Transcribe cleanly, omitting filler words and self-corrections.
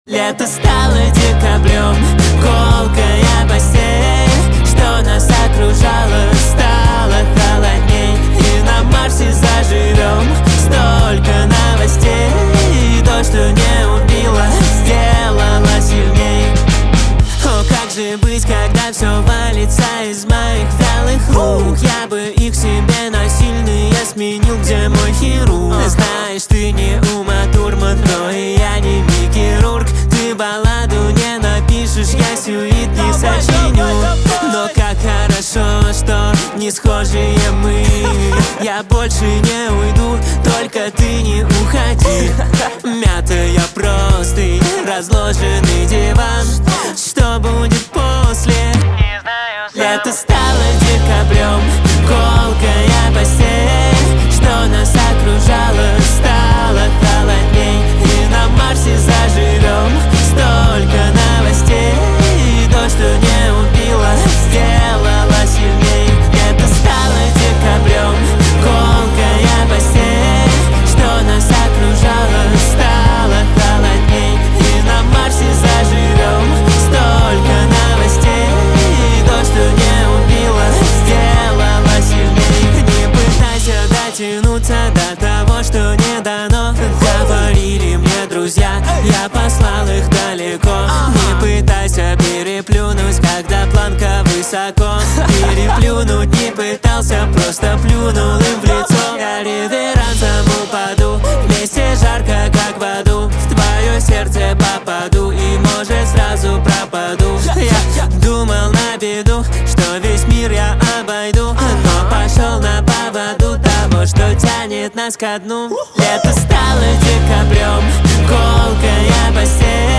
Лето стало декабрем, колкая постель, что нас окружало, стало холодней. И на Марсе заживем, столько новостей. То, что не убило, сделало сильней. О, как же быть, когда все валится из моих вялых рук? Я бы их себе насильные сменил, где мой хирург? Знаешь, ты не ума-турман, но и я не хирург. Ты балладу не напишешь, я сюит не сочиню. Но как хорошо, что не схожие мы. Я больше не уйду, только ты не уходи. Мятая простынь, разложенный диван. Что будет после? Не знаю сам. Лето стало декабрем, колкая постель, что нас окружало, стало холодней. И на Марсе заживем, столько новостей. То, что не убило, сделало сильней. Лето стало декабрем, колкая постель, что нас окружало, стало холодней. И на Марсе заживем, столько новостей. То, что не убило, сделало сильней. Не пытайся дотянуться до того, что не дано. Говорили мне друзья, я послал их далеко. Не пытайся переплюнуть, когда планка высоко. Переплюнуть не пытался, просто плюнул им в лицо. Я реверансом упаду, вместе жарко, как в аду. В твое сердце попаду и, может, сразу пропаду. Я думал на беду, что весь мир я обойду, но пошел на поводу того, что тянет нас ко дну. Лето стало декабрем, колкая постель,